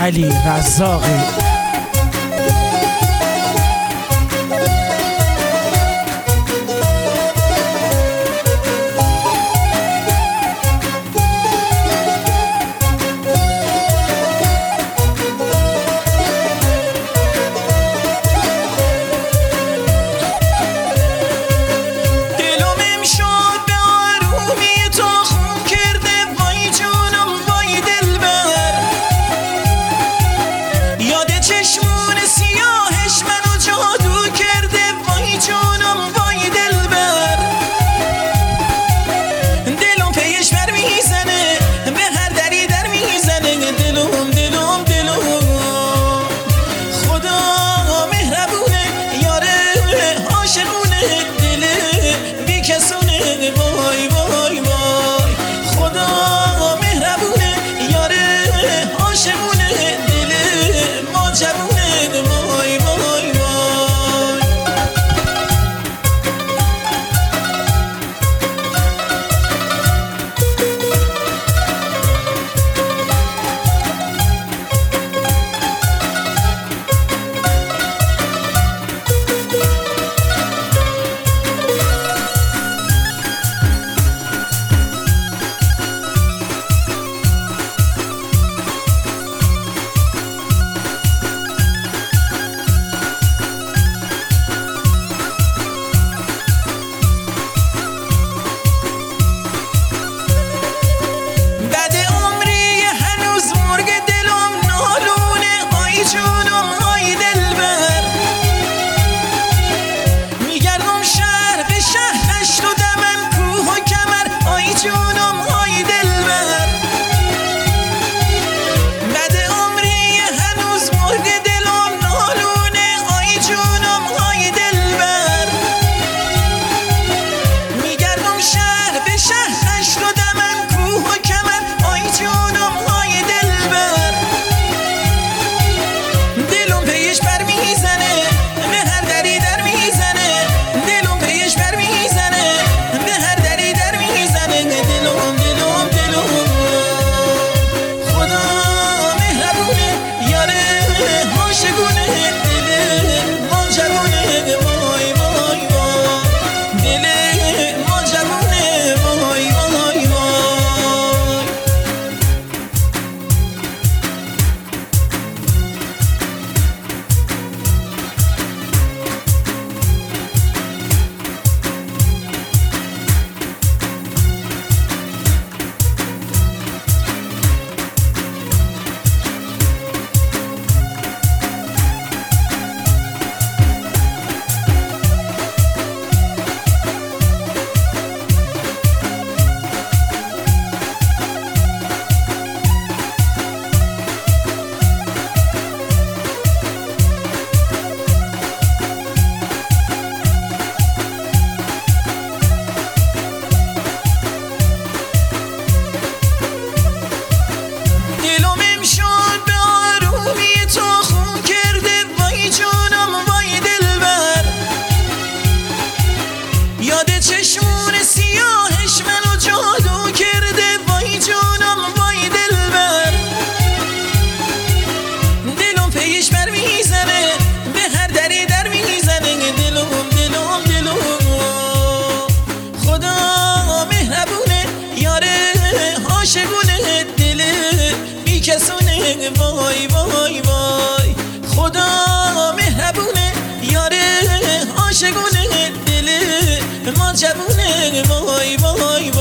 علی رزاقی. یاره، یاره، عاشقونه دل میکسونه، وای وای وای. خدا مهربونه یاره عاشقونه دل میکسونه، وای وای وای. خدا مهربونه یاره عاشقونه دل میکسونه، وای وای وای. خدا مهربونه یاره عاشقونه دل میکسونه، وای وای وای. خدا مهربونه یاره عاشقونه دل میکسونه، وای وای وای. خدا مهربونه یاره ما جوونه، وای وای وای.